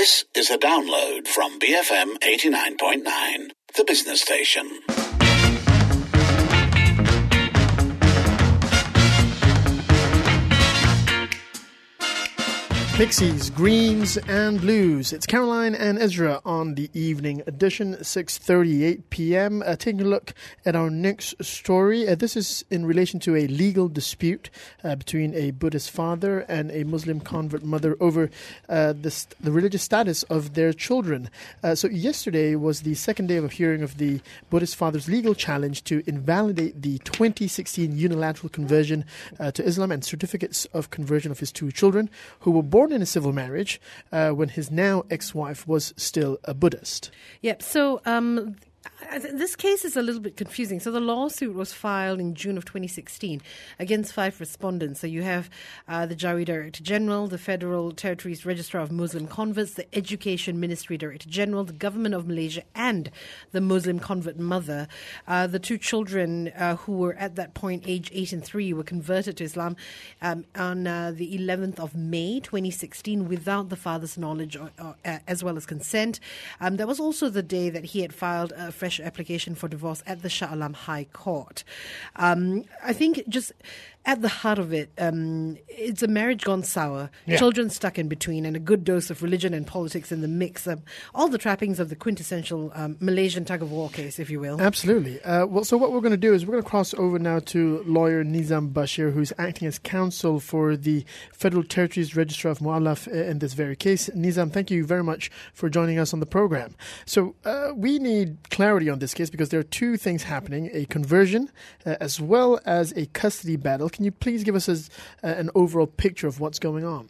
This is a download from BFM 89.9, the business station. Pixies, Greens and Blues. It's Caroline and Ezra on the evening edition, 6:38 p.m. Taking a look at our next story. This is in relation to a legal dispute between a Buddhist father and a Muslim convert mother over the religious status of their children. So yesterday was the second day of a hearing of the Buddhist father's legal challenge to invalidate the 2016 unilateral conversion to Islam and certificates of conversion of his two children, who were born in a civil marriage when his now ex-wife was still a Buddhist. Yep. So this case is a little bit confusing. So the lawsuit was filed in June of 2016 against 5 respondents. So you have the Jawi Director General, the Federal Territories Registrar of Muslim Converts, the Education Ministry Director General, the Government of Malaysia, and the Muslim convert mother. The two children who were at that point aged 8 and 3 were converted to Islam on the 11th of May 2016 without the father's knowledge as well as consent. That was also the day that he had filed a fresh application for divorce at the Shah Alam High Court. I think just at the heart of it, it's a marriage gone sour, children stuck in between, and a good dose of religion and politics in the mix. All the trappings of the quintessential Malaysian tug-of-war case, if you will. Absolutely. So what we're going to do is we're going to cross over now to lawyer Nizam Bashir, who's acting as counsel for the Federal Territories Registrar of Mu'allaf in this very case. Nizam, thank you very much for joining us on the program. So we need clarity on this case because there are two things happening, a conversion as well as a custody battle. Can you please give us an overall picture of what's going on?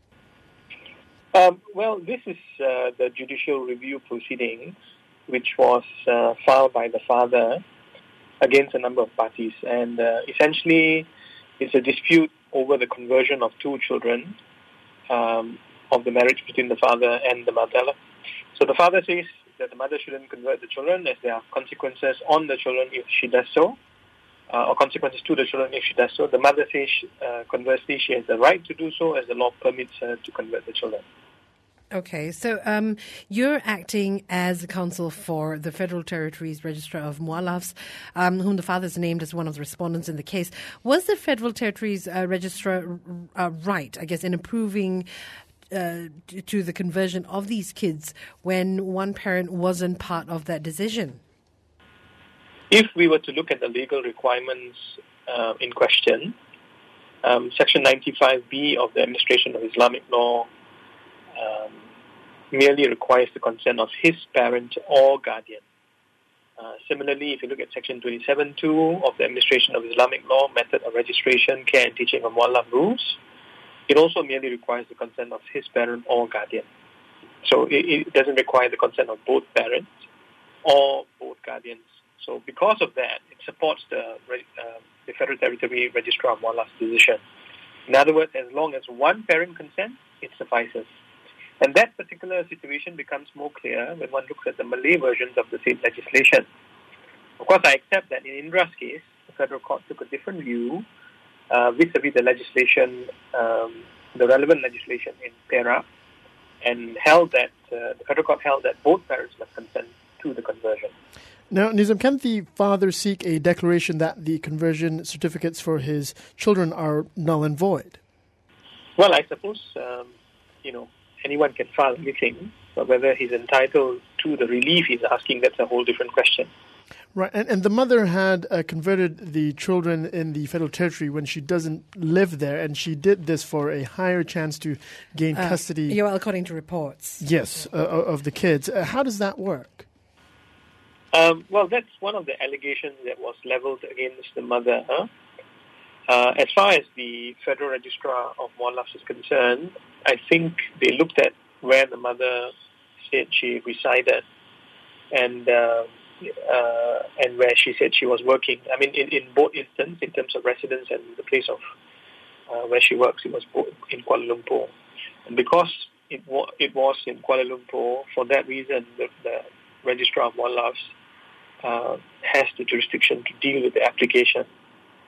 Well, this is the judicial review proceedings, which was filed by the father against a number of parties. And essentially, it's a dispute over the conversion of two children of the marriage between the father and the mother. So the father says that the mother shouldn't convert the children as there are consequences on the children if she does so, or consequences to the children if she does so. The mother says, conversely, she has the right to do so as the law permits her to convert the children. Okay, so you're acting as a counsel for the Federal Territories Registrar of Mu'allafs, whom the father is named as one of the respondents in the case. Was the Federal Territories Registrar right, I guess, in approving to the conversion of these kids when one parent wasn't part of that decision? If we were to look at the legal requirements in question, Section 95B of the Administration of Islamic Law merely requires the consent of his parent or guardian. Similarly, if you look at Section 27.2 of the Administration of Islamic Law, Method of Registration, Care and Teaching of Mu'allaf Rules, it also merely requires the consent of his parent or guardian. So it doesn't require the consent of both parents or both guardians. So because of that, it supports the Federal Territory Registrar of Mu'allaf's decision. In other words, as long as one parent consents, it suffices. And that particular situation becomes more clear when one looks at the Malay versions of the same legislation. Of course, I accept that in Indra's case, the Federal Court took a different view vis-a-vis the legislation, the relevant legislation in Perak, and held that the Federal Court held that both parents must consent to the conversion. Now, Nizam, can the father seek a declaration that the conversion certificates for his children are null and void? Well, I suppose, anyone can file anything, but whether he's entitled to the relief he's asking, that's a whole different question. Right, and the mother had converted the children in the Federal Territory when she doesn't live there, and she did this for a higher chance to gain custody. Well, according to reports. Yes, of the kids. How does that work? Well, that's one of the allegations that was leveled against the mother. As far as the Federal Registrar of Mu'allafs is concerned, I think they looked at where the mother said she resided and where she said she was working. I mean, in both instances, in terms of residence and the place of where she works, it was in Kuala Lumpur. And because it was in Kuala Lumpur, for that reason, the Registrar of Mu'allafs has the jurisdiction to deal with the application.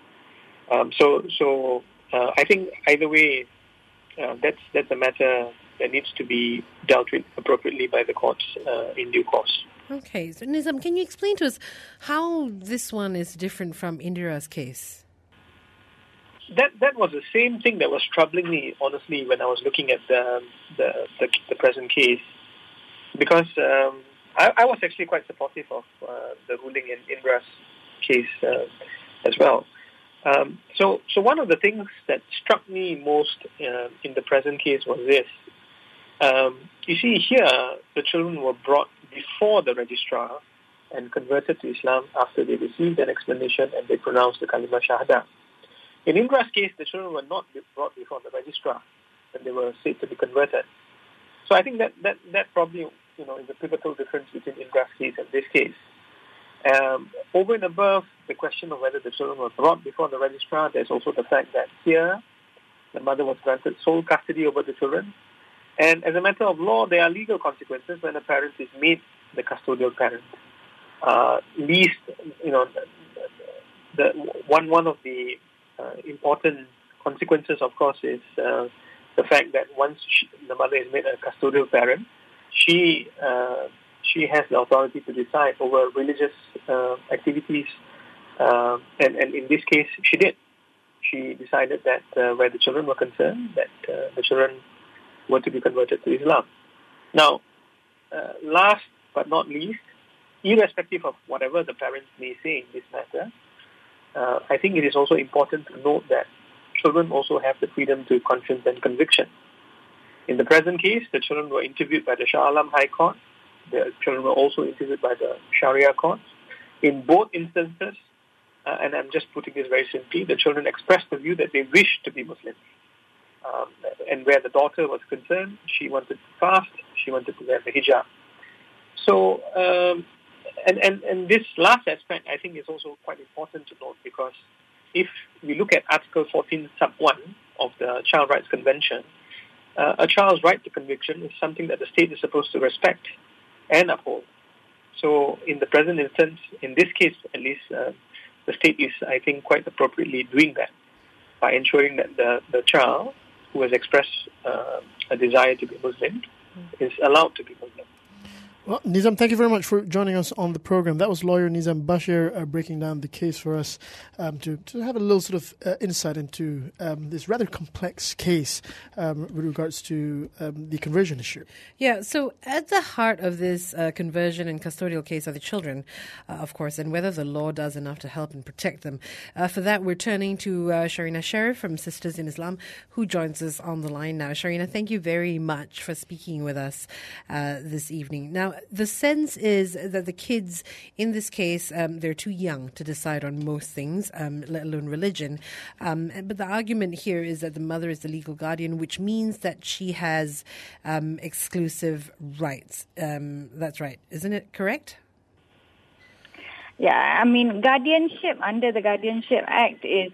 So I think either way, that's a matter that needs to be dealt with appropriately by the courts in due course. Okay, so Nizam, can you explain to us how this one is different from Indira's case? That was the same thing that was troubling me, honestly, when I was looking at the present case, because I was actually quite supportive of the ruling in Indira's case as well. So one of the things that struck me most in the present case was this. You see, here the children were brought before the registrar and converted to Islam after they received an explanation and they pronounced the Kalimah Shahadah. In Indira's case, the children were not brought before the registrar and they were said to be converted. So I think that probably is a pivotal difference between Indira's case and this case. Over and above the question of whether the children were brought before the registrar, there's also the fact that here the mother was granted sole custody over the children. And as a matter of law, there are legal consequences when a parent is made the custodial parent. One of the important consequences, of course, is the fact that once the mother is made a custodial parent, she has the authority to decide over religious activities, and in this case, she did. She decided that where the children were concerned, that the children were to be converted to Islam. Now, last but not least, irrespective of whatever the parents may say in this matter, I think it is also important to note that children also have the freedom to conscience and conviction. In the present case, the children were interviewed by the Shah Alam High Court. The children were also interviewed by the Sharia courts. In both instances, and I'm just putting this very simply, the children expressed the view that they wished to be Muslims. And where the daughter was concerned, she wanted to fast, she wanted to wear the hijab. So, and this last aspect, I think, is also quite important to note, because if we look at Article 14, Sub 1 of the Child Rights Convention, a child's right to conviction is something that the state is supposed to respect and uphold. So in the present instance, in this case at least, the state is, I think, quite appropriately doing that by ensuring that the child who has expressed a desire to be Muslim is allowed to be Muslim. Well, Nizam, thank you very much for joining us on the program. That was lawyer Nizam Bashir breaking down the case for us to have a little sort of insight into this rather complex case with regards to the conversion issue. Yeah, so at the heart of this conversion and custodial case are the children, of course, and whether the law does enough to help and protect them. For that, we're turning to Sharina Sharif from Sisters in Islam, who joins us on the line now. Sharina, thank you very much for speaking with us this evening. Now, the sense is that the kids in this case, they're too young to decide on most things, let alone religion. But the argument here is that the mother is the legal guardian, which means that she has exclusive rights. That's right. Isn't it correct? Yeah, I mean, guardianship under the Guardianship Act is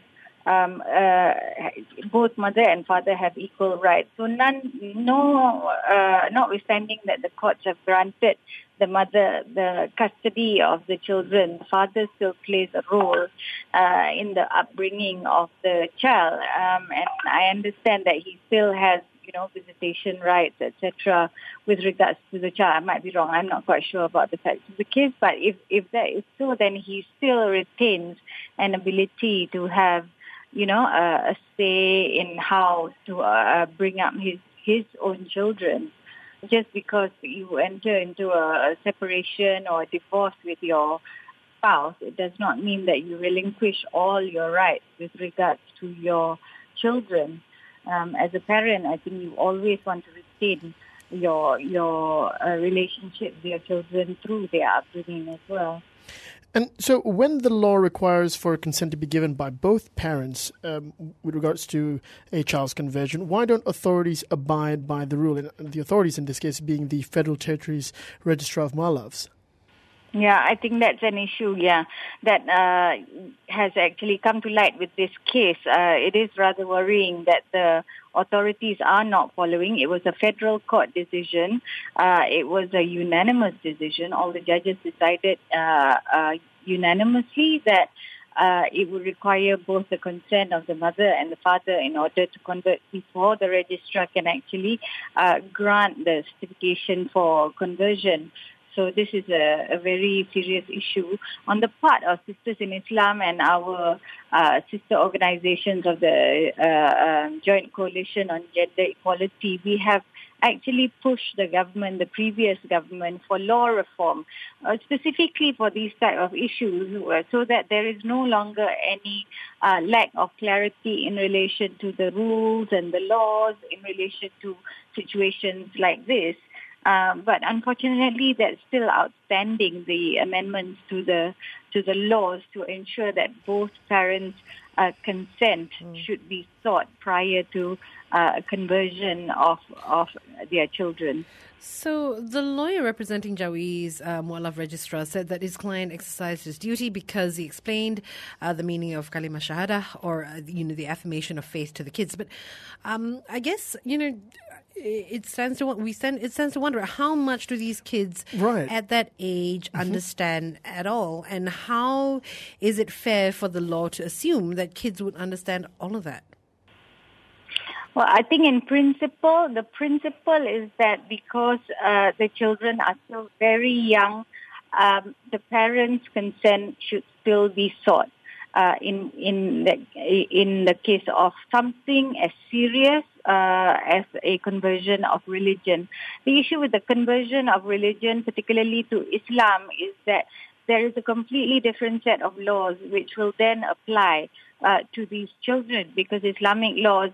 both mother and father have equal rights. So notwithstanding that the courts have granted the mother the custody of the children, the father still plays a role in the upbringing of the child. And I understand that he still has, visitation rights, etc. with regards to the child. I might be wrong. I'm not quite sure about the facts of the case. But if that is so, then he still retains an ability to have a say in how to bring up his own children. Just because you enter into a separation or a divorce with your spouse, it does not mean that you relinquish all your rights with regards to your children. As a parent, I think you always want to retain your relationship with your children through their upbringing as well. And so when the law requires for consent to be given by both parents with regards to a child's conversion, why don't authorities abide by the rule? And the authorities in this case being the Federal Territories Registrar of Muallafs. Yeah, I think that's an issue, that has actually come to light with this case. It is rather worrying that the authorities are not following. It was a federal court decision. It was a unanimous decision. All the judges decided unanimously that it would require both the consent of the mother and the father in order to convert before the registrar can actually grant the certification for conversion. So this is a very serious issue. On the part of Sisters in Islam and our sister organizations of the Joint Coalition on Gender Equality, we have actually pushed the government, the previous government, for law reform, specifically for these type of issues, so that there is no longer any lack of clarity in relation to the rules and the laws in relation to situations like this. But unfortunately, that's still outstanding, the amendments to the laws to ensure that both parents' consent should be sought prior to conversion of their children. So the lawyer representing Jawi's Mu'allaf registrar said that his client exercised his duty because he explained the meaning of kalima shahada, or the affirmation of faith to the kids. But I guess it stands to wonder how much do these kids at that age understand at all, and how is it fair for the law to assume that kids would understand all of that? Well, I think in principle, the principle is that because the children are still very young, the parents' consent should still be sought. In the case of something as serious as a conversion of religion. The issue with the conversion of religion, particularly to Islam, is that there is a completely different set of laws which will then apply to these children, because Islamic laws,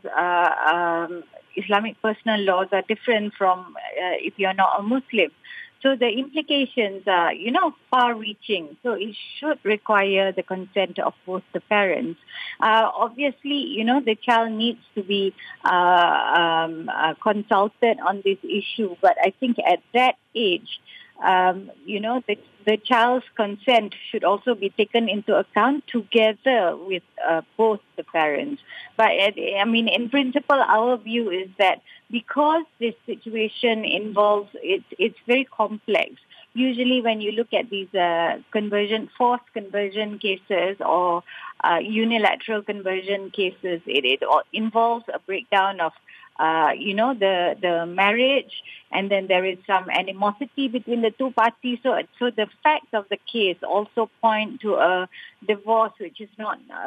Islamic personal laws are different from if you're not a Muslim. So the implications are, far-reaching. So it should require the consent of both the parents. Obviously, the child needs to be consulted on this issue. But I think at that age, the child's consent should also be taken into account together with both the parents. But in principle, our view is that because this situation involves, it's very complex. Usually when you look at these forced conversion cases or unilateral conversion cases, it involves a breakdown of the marriage, and then there is some animosity between the two parties. So the facts of the case also point to a divorce which is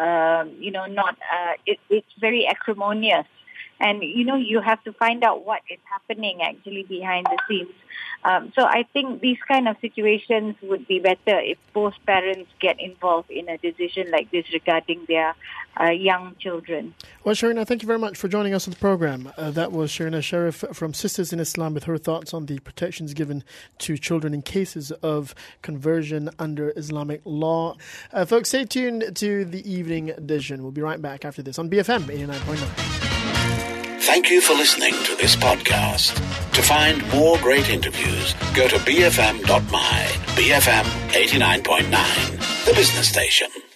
it's very acrimonious. And, you have to find out what is happening actually behind the scenes. So I think these kind of situations would be better if both parents get involved in a decision like this regarding their young children. Well, Sharina, thank you very much for joining us on the program. That was Sharina Sharif from Sisters in Islam with her thoughts on the protections given to children in cases of conversion under Islamic law. Folks, stay tuned to the evening edition. We'll be right back after this on BFM 89.9. Thank you for listening to this podcast. To find more great interviews, go to bfm.my. BFM 89.9, the business station.